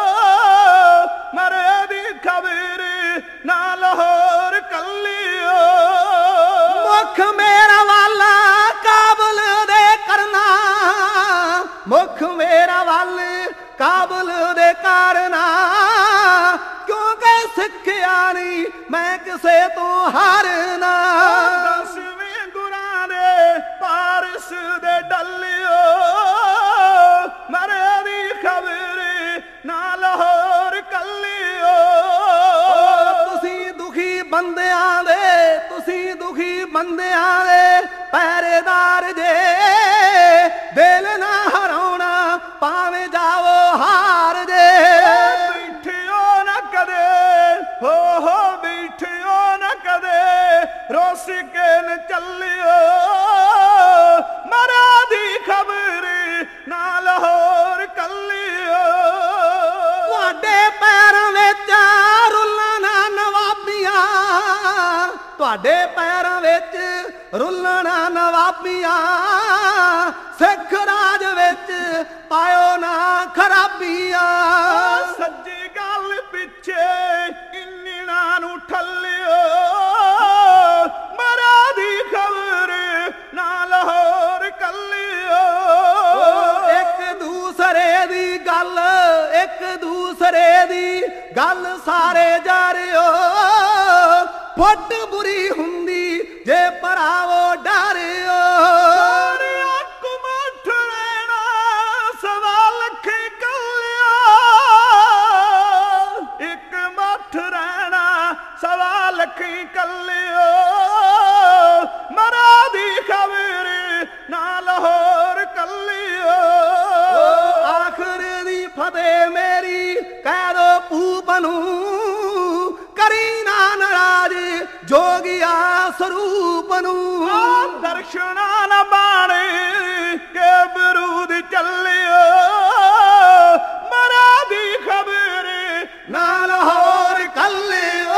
ਮਰੇ ਦੀ ਖਬਰ ਨਾ ਲਾਹੌਰ ਕੱਲਿਓ। ਮੁੱਖ ਮੇਰਾ ਵਾਲਾ ਕਾਬਲ ਦੇ ਕਰਨਾ, ਮੁੱਖ ਮੇਰਾ ਵੱਲ ਕਾਬਲ ਦੇ ਕਰਨਾ। ਕਿਉਂਕਿ ਸਿੱਖਿਆ ਨਹੀਂ ਮੈਂ ਕਿਸੇ ਤੋਂ ਹਾਰਨਾ। ਦਸਵੇਂ ਗੁਰਾਂ ਦੇ ਪਾਰਸ ਦੇ ਡੱਲਿਓ, ਮਰੇ ਦੀ ਖਬਰ ਨਾ ਲਾਹੌਰ ਕੱਲਿਓ। ਤੁਸੀਂ ਦੁਖੀ ਬੰਦਿਆਂ ਦੇ ਪਹਿਰੇਦਾਰ ਜੇ ਦਿਲ ਨਾ ਹਰਾਉਣਾ ਭਾਵੇਂ ਜਾਵੋ ਹਾਰ ਜੇ ਬੈਠਿਓ ਨਾ ਕਦੇ ਹੋ ਹੋ ਬੈਠਿਓ ਨਾ ਕਦੇ ਰੋਸ ਕੇ ਨ ਚੱਲਿਓ ਮਰਾ ਦੀ ਖਬਰ ਨਾ ਲਾਹੌਰ ਕੱਲਿਓ ਤੁਹਾਡੇ ਪੈਰਾਂ ਵਿੱਚ ਰੁੱਲਾਂ ਨਾ ਨਵਾਬੀਆਂ ਤੁਹਾਡੇ ਪੈਰਾਂ ਵਿੱਚ ਰੁੱਲਾਂ ਨਾ ਨਵਾਬੀਆਂ ਸਿੱਖ ਰਾਜ ਵਿੱਚ ਪਾਇਓ ਨਾ ਖਰਾਬੀਆਂ ਸੱਜੀ ਗੱਲ ਪਿੱਛੇ ਇੰਨਿਆਂ ਨੂੰ ਠੱਲਿਓ ਮਰਾ ਦੀ ਖਬਰ ਨਾ ਲਾਹੌਰ ਕੱਲਿਓ ਇੱਕ ਦੂਸਰੇ ਦੀ ਗੱਲ ਇੱਕ ਦੂਸਰੇ ਦੀ ਗੱਲ ਸਾਰੇ ਜਾਰਿਓ ਫੁੱਟ ਬੁਰੀ ਹੁੰਦੀ ਜੇ ਭਰਾਵੋ ਡਰਿਓ ਕੁਮਠ ਰਹਿਣਾ ਸਵਾ ਲੱਖੀ ਕੱਲਿਓ ਇੱਕ ਮੱਠ ਰਹਿਣਾ ਸਵਾ ਲੱਖੀ ਕੱਲਿਓ ਮਰਾ ਦੀ ਖਬਰ ਨਾ ਲਾਹੌਰ ਕੱਲਿਓ ਆਖਰ ਦੀ ਫਤਿਹ ਮੇਰੀ ਕਹਿ ਦੋ ਭੂਪ ਨੂੰ ਕਰੀ ਨਾ ਨਾਰਾਜ਼ ਜੋਗੀਆ ਸਰੂਪ ਨੂੰ ਦਰਸ਼ਨਾ ਨਾ ਬਾਣੇ ਕੇ ਬਰੂਦ ਚੱਲਿਓ ਮਰਾ ਦੀ ਖਬਰ ਨਾ ਲਾਹੌਰ ਕੱਲਿਓ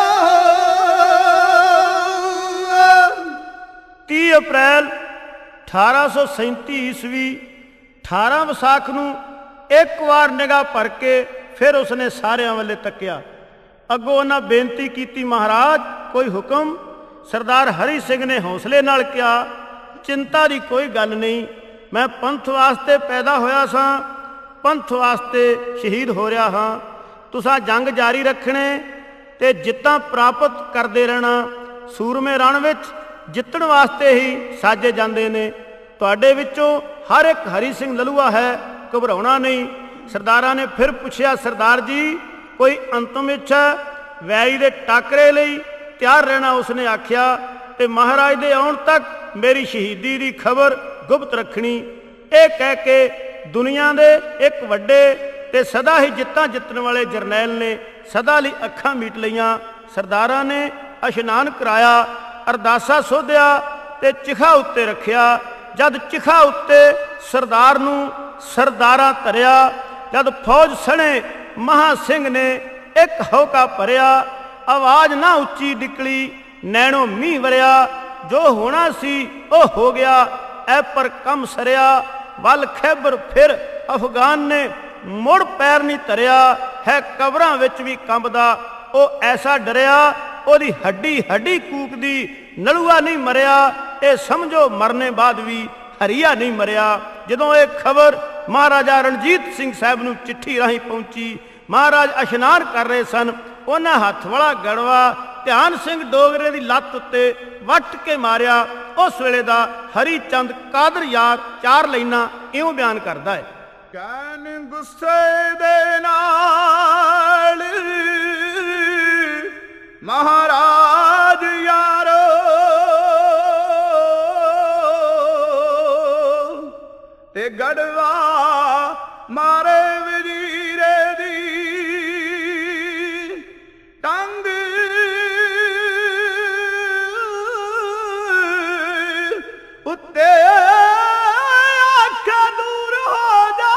ਤੀਹ ਅਪ੍ਰੈਲ ਅਠਾਰਾਂ ਸੌ ਸੈਂਤੀ ਈਸਵੀ ਅਠਾਰਾਂ ਵਿਸਾਖ ਨੂੰ ਇੱਕ ਵਾਰ ਨਿਗਾਹ ਭਰ ਕੇ ਫਿਰ ਉਸਨੇ ਸਾਰਿਆਂ ਵੱਲੇ ਤੱਕਿਆ। ਅੱਗੋਂ ਉਹਨਾਂ ਬੇਨਤੀ ਕੀਤੀ, ਮਹਾਰਾਜ ਕੋਈ ਹੁਕਮ? ਸਰਦਾਰ ਹਰੀ ਸਿੰਘ ਨੇ ਹੌਸਲੇ ਨਾਲ ਕਿਹਾ, ਚਿੰਤਾ ਦੀ ਕੋਈ ਗੱਲ ਨਹੀਂ, ਮੈਂ ਪੰਥ ਵਾਸਤੇ ਪੈਦਾ ਹੋਇਆ ਸਾਂ, ਪੰਥ ਵਾਸਤੇ ਸ਼ਹੀਦ ਹੋ ਰਿਹਾ ਹਾਂ। ਤੁਸਾਂ ਜੰਗ ਜਾਰੀ ਰੱਖਣੇ ਤੇ ਜਿੱਤਾਂ ਪ੍ਰਾਪਤ ਕਰਦੇ ਰਹਿਣਾ। ਸੂਰਮੇ ਰਣ ਵਿੱਚ ਜਿੱਤਣ ਵਾਸਤੇ ਹੀ ਸਾਜੇ ਜਾਂਦੇ ਨੇ। ਤੁਹਾਡੇ ਵਿੱਚੋਂ ਹਰ ਇੱਕ ਹਰੀ ਸਿੰਘ ਲਲੂਆ ਹੈ, ਘਬਰਾਉਣਾ ਨਹੀਂ। ਸਰਦਾਰਾਂ ਨੇ ਫਿਰ ਪੁੱਛਿਆ, ਸਰਦਾਰ ਜੀ ਕੋਈ ਅੰਤਮ ਇੱਛਾ? ਵੈਰੀ ਦੇ ਟਾਕਰੇ ਲਈ ਤਿਆਰ ਰਹਿਣਾ ਉਸਨੇ ਆਖਿਆ, ਤੇ ਮਹਾਰਾਜ ਦੇ ਆਉਣ ਤੱਕ ਮੇਰੀ ਸ਼ਹੀਦੀ ਦੀ ਖਬਰ ਗੁਪਤ ਰੱਖਣੀ। ਇਹ ਕਹਿ ਕੇ ਦੁਨੀਆ ਦੇ ਇੱਕ ਵੱਡੇ ਤੇ ਸਦਾ ਹੀ ਜਿੱਤਾਂ ਜਿੱਤਣ ਵਾਲੇ ਜਰਨੈਲ ਨੇ ਸਦਾ ਲਈ ਅੱਖਾਂ ਮੀਟ ਲਈਆਂ। ਸਰਦਾਰਾਂ ਨੇ ਇਸ਼ਨਾਨ ਕਰਾਇਆ, ਅਰਦਾਸਾ ਸੋਧਿਆ ਤੇ ਚਿਖਾ ਉੱਤੇ ਰੱਖਿਆ। ਜਦ ਚਿਖਾ ਉੱਤੇ ਸਰਦਾਰ ਨੂੰ ਸਰਦਾਰਾਂ ਧਰਿਆ, ਜਦ ਫੌਜ ਸਣੇ ਮਹਾਂ ਸਿੰਘ ਨੇ ਇੱਕ ਹੌਕਾ ਭਰਿਆ। ਆਵਾਜ਼ ਨਾ ਉੱਚੀ ਨਿਕਲੀ, ਨੈਣੋਂ ਮੀਂਹ ਵਰਿਆ। ਜੋ ਹੋਣਾ ਸੀ ਉਹ ਹੋ ਗਿਆ, ਐ ਪਰ ਕੰਮ ਸਰਿਆ। ਵੱਲ ਖੈਬਰ ਫਿਰ ਅਫਗਾਨ ਨੇ ਮੁੜ ਪੈਰ ਨਹੀਂ ਧਰਿਆ। ਹੈ ਕਬਰਾਂ ਵਿੱਚ ਵੀ ਕੰਬਦਾ, ਉਹ ਐਸਾ ਡਰਿਆ, ਉਹਦੀ ਹੱਡੀ ਹੱਡੀ ਕੂਕਦੀ। ਨਲੂਆ ਨਹੀਂ ਮਰਿਆ, ਇਹ ਸਮਝੋ ਮਰਨੇ ਬਾਅਦ ਵੀ ਹਰੀਆ ਨਹੀਂ ਮਰਿਆ। ਜਦੋਂ ਇਹ ਖਬਰ ਮਹਾਰਾਜਾ ਰਣਜੀਤ ਸਿੰਘ ਸਾਹਿਬ ਨੂੰ ਚਿੱਠੀ ਰਾਹੀਂ ਪਹੁੰਚੀ, ਮਹਾਰਾਜ ਇਸ਼ਨਾਨ ਕਰ ਰਹੇ ਸਨ। ਉਹਨਾਂ ਹੱਥ ਵਾਲਾ ਗੜਵਾ ਧਿਆਨ ਸਿੰਘ ਡੋਗਰੇ ਦੀ ਲੱਤ ਉੱਤੇ ਵੱਟ ਕੇ ਮਾਰਿਆ। ਉਸ ਵੇਲੇ ਦਾ ਹਰੀ ਚੰਦ ਕਾਦਰ ਯਾਰ ਚਾਰ ਲਾਈਨਾਂ ਇਉਂ ਬਿਆਨ ਕਰਦਾ ਹੈ, ਕਹਿਣ ਗੁੱਸੇ ਦੇ ਨਾਲ ਮਹਾਰਾਜ ਯਾਰੋ ਤੇ ਗੜਵਾ ਮਾਰੇ ਵਜ਼ੀਰੇ ਦੀ ਟੰਗ ਉੱਤੇ ਅੱਖਾਂ ਦੂਰ ਹੋ ਜਾ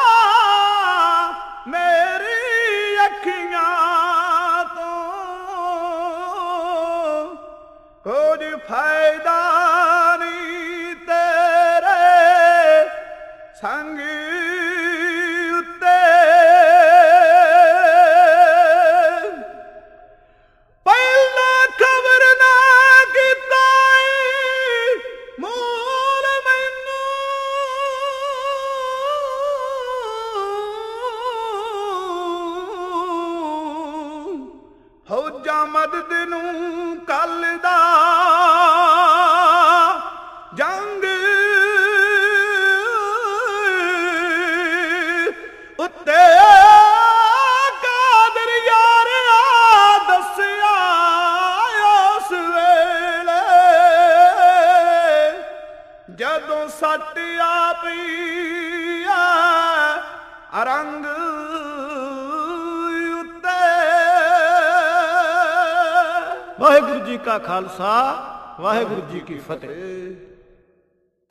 ਮੇਰੀ ਅੱਖੀਆਂ ਤੋਂ, ਕੁਝ ਫਾਇਦਾ ਨਹੀਂ ਤੇਰੇ ਸੰਗ ਉੱਤੇ ਪਈ ਆ ਰੰਗ ਉੱਤੇ। ਵਾਹਿਗੁਰੂ ਜੀ ਕਾ ਖਾਲਸਾ, ਵਾਹਿਗੁਰੂ ਜੀ ਕੀ ਫਤਿਹ।